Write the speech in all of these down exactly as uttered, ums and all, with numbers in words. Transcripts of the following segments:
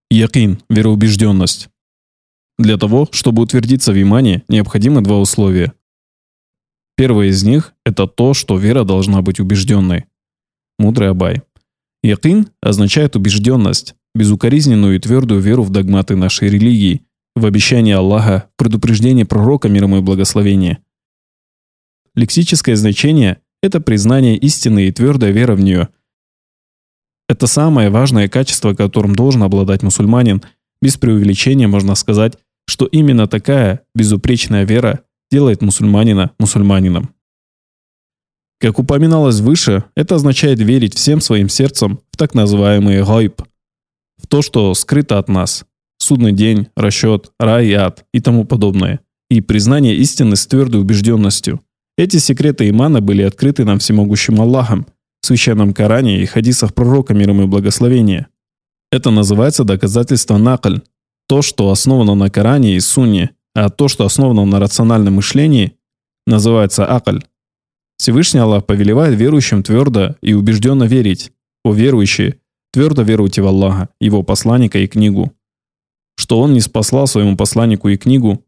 Якин – вероубежденность. Для того, чтобы утвердиться в имане, необходимы два условия. Первое из них – это то, что вера должна быть убежденной. Мудрый Абай. Якин означает убежденность, безукоризненную и твердую веру в догматы нашей религии, в обещание Аллаха, в предупреждение пророка, мир ему и благословение. Лексическое значение – это признание истины и твердая вера в нее. Это самое важное качество, которым должен обладать мусульманин. Без преувеличения можно сказать, что именно такая безупречная вера делает мусульманина мусульманином. Как упоминалось выше, это означает верить всем своим сердцем в так называемый гайб, в то, что скрыто от нас, судный день, расчет, рай и ад и тому подобное, и признание истины с твердой убежденностью. Эти секреты имана были открыты нам всемогущим Аллахом в Священном Коране и хадисах пророка, мир ему и благословение. Это называется доказательство накль, то, что основано на Коране и Сунне, а то, что основано на рациональном мышлении, называется акль. Всевышний Аллах повелевает верующим твердо и убежденно верить. О верующие, твердо веруйте в Аллаха, Его посланника и книгу. Что Он не спаслал своему посланнику и книгу,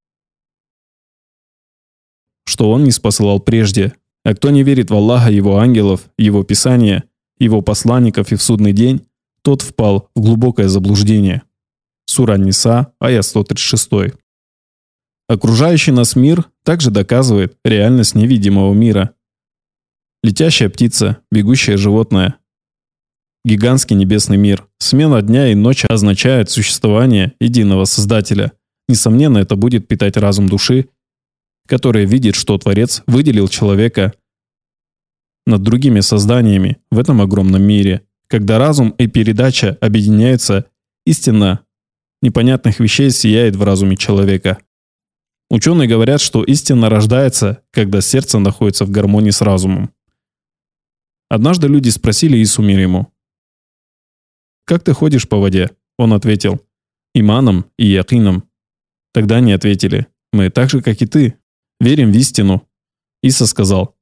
что Он не спасал прежде. А кто не верит в Аллаха, Его ангелов, Его писания, Его посланников и в судный день, тот впал в глубокое заблуждение. Сура Ан-Ниса, аят сто тридцать шесть. Окружающий нас мир также доказывает реальность невидимого мира. Летящая птица, бегущее животное. Гигантский небесный мир. Смена дня и ночи означает существование единого Создателя. Несомненно, это будет питать разум души, которая видит, что Творец выделил человека над другими созданиями в этом огромном мире. Когда разум и передача объединяются, истина непонятных вещей сияет в разуме человека. Ученые говорят, что истина рождается, когда сердце находится в гармонии с разумом. Однажды люди спросили Иису, мир ему: «Как ты ходишь по воде?» Он ответил: «Иманом и якином». Тогда они ответили: «Мы так же, как и ты, верим в истину». Иса сказал: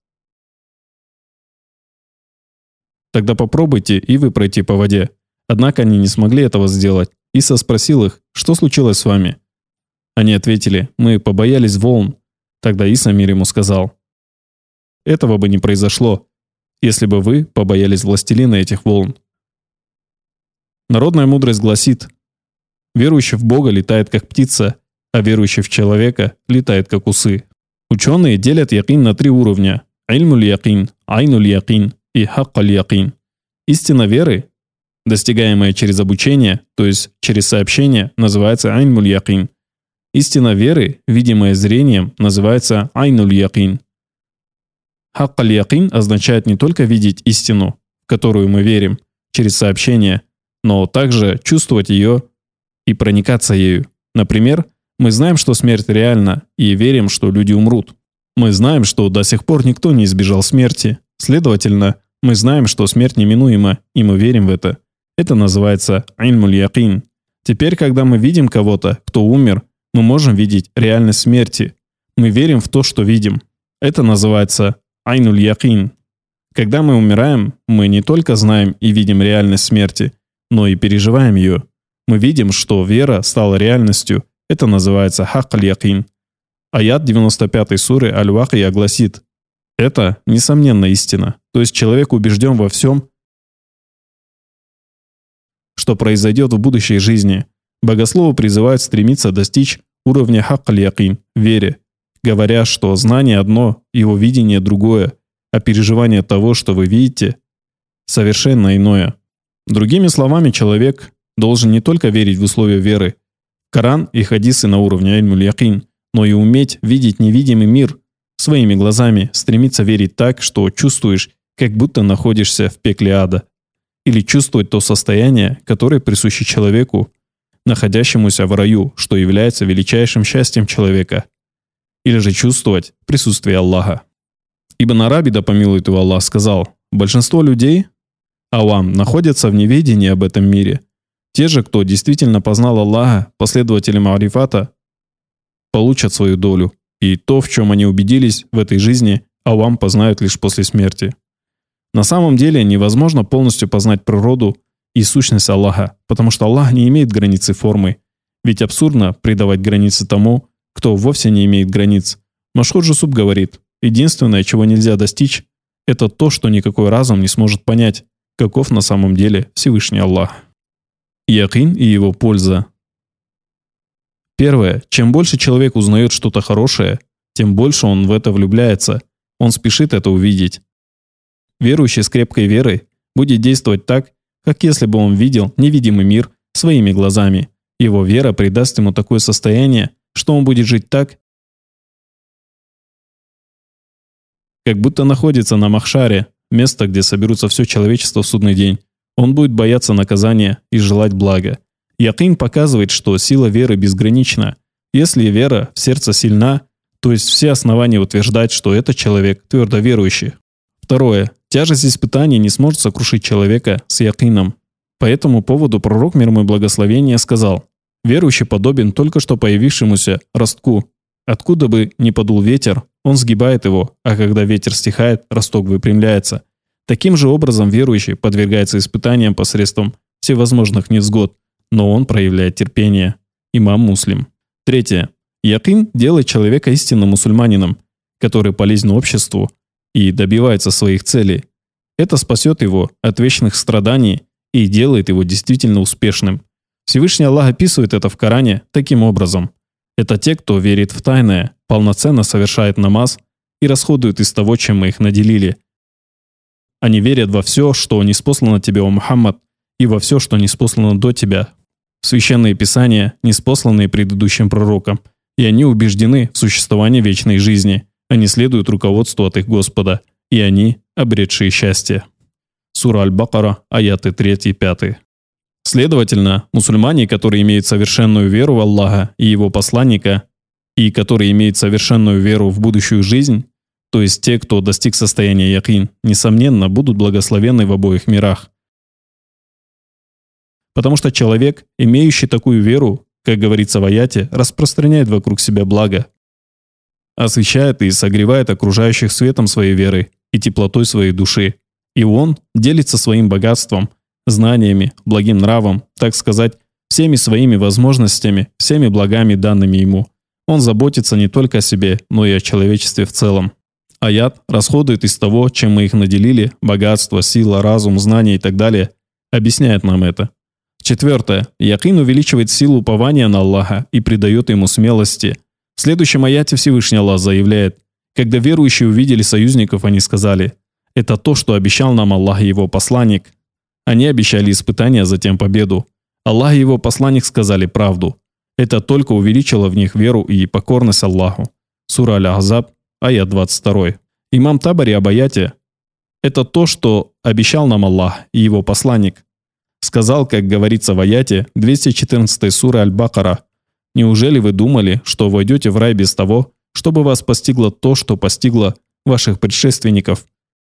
«Тогда попробуйте и вы пройти по воде». Однако они не смогли этого сделать. Иса спросил их: «Что случилось с вами?» Они ответили: «Мы побоялись волн». Тогда Иса, мир ему, сказал: «Этого бы не произошло, если бы вы побоялись властелина этих волн». Народная мудрость гласит: верующий в Бога летает как птица, а верующий в человека летает как усы. Ученые делят якин на три уровня: ильмуль якин, айнуль якин и хаккаль якин. Истина веры, достигаемая через обучение, то есть через сообщение, называется ильмуль якин. Истина веры, видимая зрением, называется айнуль якин. Хаккаль якин означает не только видеть истину, в которую мы верим, через сообщение, но также чувствовать ее и проникаться ею. Например, мы знаем, что смерть реальна, и верим, что люди умрут. Мы знаем, что до сих пор никто не избежал смерти. Следовательно, мы знаем, что смерть неминуема, и мы верим в это. Это называется ильмуль якин. Теперь, когда мы видим кого-то, кто умер, мы можем видеть реальность смерти. Мы верим в то, что видим. Это называется айнуль якин. Когда мы умираем, мы не только знаем и видим реальность смерти, но и переживаем ее. Мы видим, что вера стала реальностью. Это называется хаккаль якин. Аят девяносто пятой суры Аль-Вакия гласит: это, несомненно, истина. То есть человек убежден во всем, что произойдет в будущей жизни. Богословы призывают стремиться достичь уровня хаккаль якин в вере, говоря, что знание одно, его видение другое, а переживание того, что вы видите, совершенно иное. Другими словами, человек должен не только верить в условия веры, Коран и хадисы на уровне ильмуль якин, но и уметь видеть невидимый мир своими глазами, стремиться верить так, что чувствуешь, как будто находишься в пекле ада, или чувствовать то состояние, которое присуще человеку, находящемуся в раю, что является величайшим счастьем человека, или же чувствовать присутствие Аллаха. Ибн Араби, да помилует его Аллах, сказал: большинство людей, авам, находятся в неведении об этом мире. Те же, кто действительно познал Аллаха, последователи ма'рифата, получат свою долю, и то, в чем они убедились в этой жизни, авам познают лишь после смерти. На самом деле невозможно полностью познать природу и сущность Аллаха, потому что Аллах не имеет границы формы. Ведь абсурдно придавать границы тому, кто вовсе не имеет границ. Машхур Жусуб говорит, единственное, чего нельзя достичь, это то, что никакой разум не сможет понять, каков на самом деле Всевышний Аллах. Якин и его польза. Первое. Чем больше человек узнает что-то хорошее, тем больше он в это влюбляется. Он спешит это увидеть. Верующий с крепкой верой будет действовать так, как если бы он видел невидимый мир своими глазами. Его вера придаст ему такое состояние, что он будет жить так, как будто находится на Махшаре, место, где соберутся все человечество в судный день. Он будет бояться наказания и желать блага. Якин показывает, что сила веры безгранична. Если вера в сердце сильна, то есть все основания утверждать, что этот человек твердо верующий. Второе. Тяжесть испытаний не сможет сокрушить человека с якином. По этому поводу пророк, мир ему и благословение, сказал: «Верующий подобен только что появившемуся ростку. Откуда бы ни подул ветер, он сгибает его, а когда ветер стихает, росток выпрямляется. Таким же образом верующий подвергается испытаниям посредством всевозможных невзгод, но он проявляет терпение». Имам Муслим. Третье. Якин делает человека истинным мусульманином, который полезен обществу и добивается своих целей. Это спасет его от вечных страданий и делает его действительно успешным. Всевышний Аллах описывает это в Коране таким образом. Это те, кто верит в тайное, полноценно совершает намаз и расходует из того, чем мы их наделили. Они верят во все, что ниспослано тебе, о Мухаммад, и во все, что ниспослано до тебя, в священные писания, ниспосланные предыдущим пророкам, и они убеждены в существовании вечной жизни. Они следуют руководству от их Господа, и они обретшие счастье. Сура Аль-Бакара, аяты три и пять. Следовательно, мусульмане, которые имеют совершенную веру в Аллаха и Его посланника, и которые имеют совершенную веру в будущую жизнь, то есть те, кто достиг состояния якин, несомненно, будут благословенны в обоих мирах. Потому что человек, имеющий такую веру, как говорится в аяте, распространяет вокруг себя благо, освещает и согревает окружающих светом своей веры и теплотой своей души. И он делится своим богатством, знаниями, благим нравом, так сказать, всеми своими возможностями, всеми благами, данными ему. Он заботится не только о себе, но и о человечестве в целом. Аят расходует из того, чем мы их наделили, богатство, сила, разум, знания и так далее, объясняет нам это. Четвертое. Якин увеличивает силу упования на Аллаха и придает ему смелости. В следующем аяте Всевышний Аллах заявляет: «Когда верующие увидели союзников, они сказали: это то, что обещал нам Аллах и Его посланник». Они обещали испытания, а затем победу. Аллах и Его посланник сказали правду. Это только увеличило в них веру и покорность Аллаху. Сура Аль-Ахзаб, аят двадцать два. Имам Табари об аяте: «Это то, что обещал нам Аллах и Его посланник». Сказал, как говорится в аяте двести четырнадцатой суры Аль-Бакара: «Неужели вы думали, что войдете в рай без того, чтобы вас постигло то, что постигло ваших предшественников?»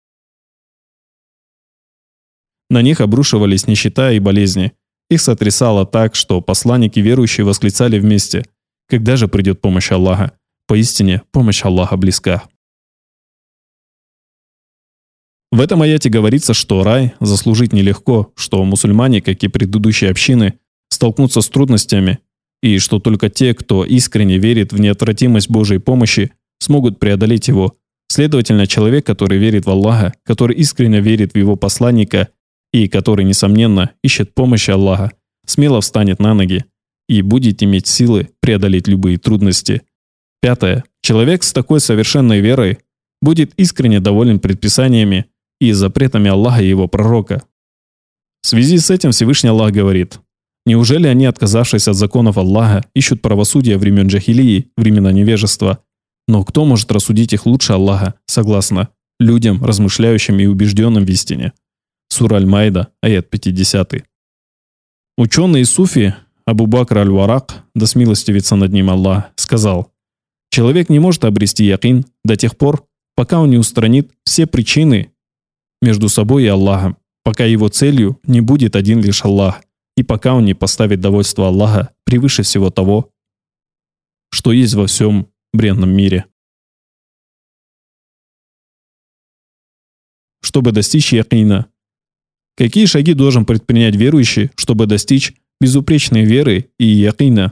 На них обрушивались нищета и болезни. Их сотрясало так, что посланники верующие восклицали вместе: «Когда же придет помощь Аллаха? Поистине, помощь Аллаха близка». В этом аяте говорится, что рай заслужить нелегко, что мусульмане, как и предыдущие общины, столкнутся с трудностями, и что только те, кто искренне верит в неотвратимость Божьей помощи, смогут преодолеть его. Следовательно, человек, который верит в Аллаха, который искренне верит в Его посланника и который, несомненно, ищет помощи Аллаха, смело встанет на ноги и будет иметь силы преодолеть любые трудности. Пятое. Человек с такой совершенной верой будет искренне доволен предписаниями и запретами Аллаха и Его пророка. В связи с этим Всевышний Аллах говорит: «Неужели они, отказавшись от законов Аллаха, ищут правосудия времен джахилии, времена невежества? Но кто может рассудить их лучше Аллаха, согласно людям, размышляющим и убежденным в истине?» Сура Аль-Майда, аят пятидесятый. Ученый и суфи Абу Бакр Аль-Варак, да смилостивится над ним Аллах, сказал: «Человек не может обрести якин до тех пор, пока он не устранит все причины между собой и Аллахом, пока его целью не будет один лишь Аллах, и пока он не поставит довольство Аллаха превыше всего того, что есть во всем бренном мире». Чтобы достичь якина, Какие шаги должен предпринять верующий, чтобы достичь безупречной веры и якина?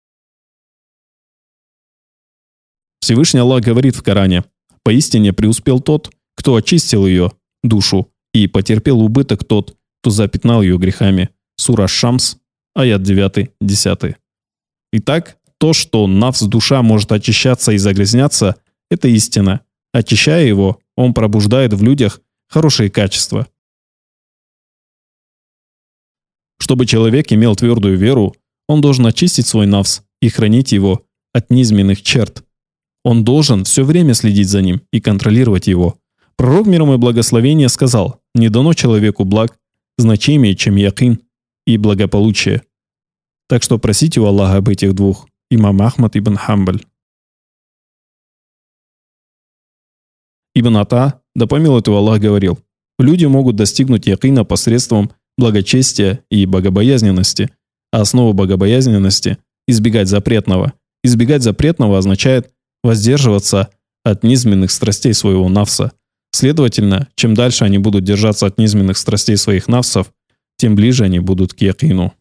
Всевышний Аллах говорит в Коране: «Поистине преуспел тот, кто очистил ее, душу, и потерпел убыток тот, кто запятнал ее грехами». Сура Шамс, аят девять-десять. Итак, то, что нафс, душа, может очищаться и загрязняться, это истина. Очищая его, он пробуждает в людях хорошие качества. Чтобы человек имел твердую веру, он должен очистить свой нафс и хранить его от низменных черт. Он должен все время следить за ним и контролировать его. Пророк, мир ему и благословение, сказал: «Не дано человеку благ значимее, чем якин и благополучие». Так что просите у Аллаха об этих двух. Имам Ахмад ибн Хамбаль. Ибн Ата, да помилует его Аллах, говорил: люди могут достигнуть якина посредством благочестия и богобоязненности, а основа богобоязненности – избегать запретного. Избегать запретного означает воздерживаться от низменных страстей своего нафса. Следовательно, чем дальше они будут держаться от низменных страстей своих нафсов, тем ближе они будут к якину.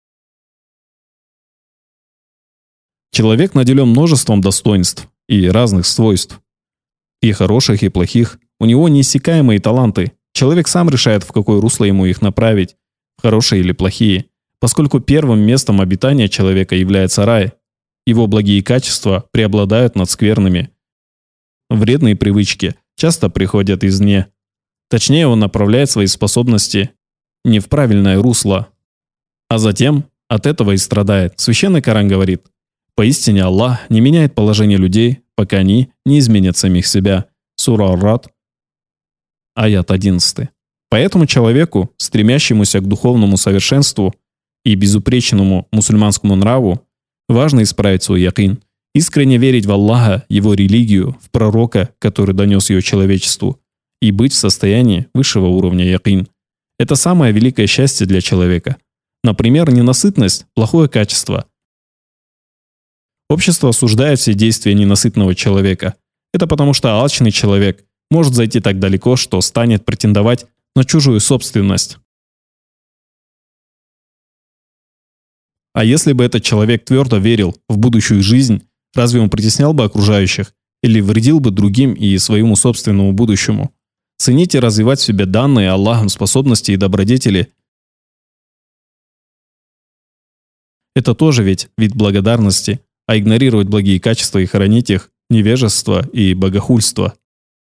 Человек наделен множеством достоинств и разных свойств. И хороших, и плохих. У него неиссякаемые таланты. Человек сам решает, в какое русло ему их направить, в хорошие или плохие. Поскольку первым местом обитания человека является рай, его благие качества преобладают над скверными. Вредные привычки часто приходят извне. Точнее, он направляет свои способности не в правильное русло, а затем от этого и страдает. Священный Коран говорит: «Поистине Аллах не меняет положение людей, пока они не изменят самих себя». Сура Ар-Рад, аят одиннадцать. Поэтому человеку, стремящемуся к духовному совершенству и безупречному мусульманскому нраву, важно исправить свой якин, искренне верить в Аллаха, его религию, в пророка, который донес ее человечеству, и быть в состоянии высшего уровня якин. Это самое великое счастье для человека. Например, ненасытность – плохое качество. Общество осуждает все действия ненасытного человека. Это потому, что алчный человек может зайти так далеко, что станет претендовать на чужую собственность. А если бы этот человек твердо верил в будущую жизнь, разве он притеснял бы окружающих или вредил бы другим и своему собственному будущему? Ценить и развивать в себе данные Аллахом способности и добродетели – это тоже ведь вид благодарности, а игнорировать благие качества и хоронить их – невежество и богохульство.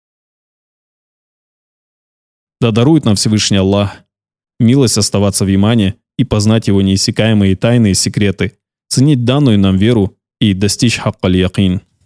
Да дарует нам Всевышний Аллах милость оставаться в имане и познать его неиссякаемые тайные секреты, ценить данную нам веру и достичь хакк аль-якин.